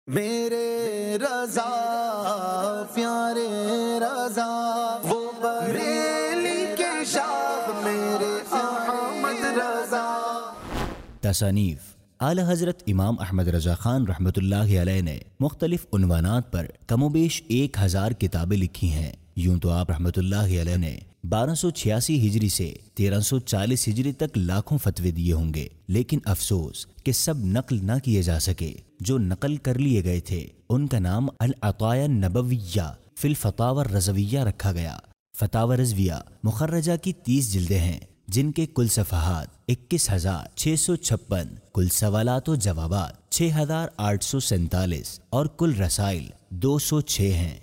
मेरे रज़ा प्यारे रज़ा वो बरेली के शाह मेरे अहमद रज़ा। तसानीफ आला हज़रत इमाम अहमद रज़ा ख़ान रहमतुल्लाहि अलैह ने मुख्तलिफ उन्वानात पर कमोबेश 1000 किताबें लिखी हैं। यूं तो आप रहमतुल्लाहि अलैह ने 1286 हिजरी से 1340 हिजरी तक लाखों फतवे दिए होंगे, लेकिन अफसोस कि सब नकल न किए जा सके। जो नकल कर लिए गए थे उनका नाम अल अताया नबविया फिल फतावा रज़विया रखा गया। फतावा रज़विया मुखर्रजा की 30 जिल्दें हैं, जिनके कुल सफ़हात 21,656, कुल सवालात व जवाबात 6,847 और कुल रसाइल 206 हैं।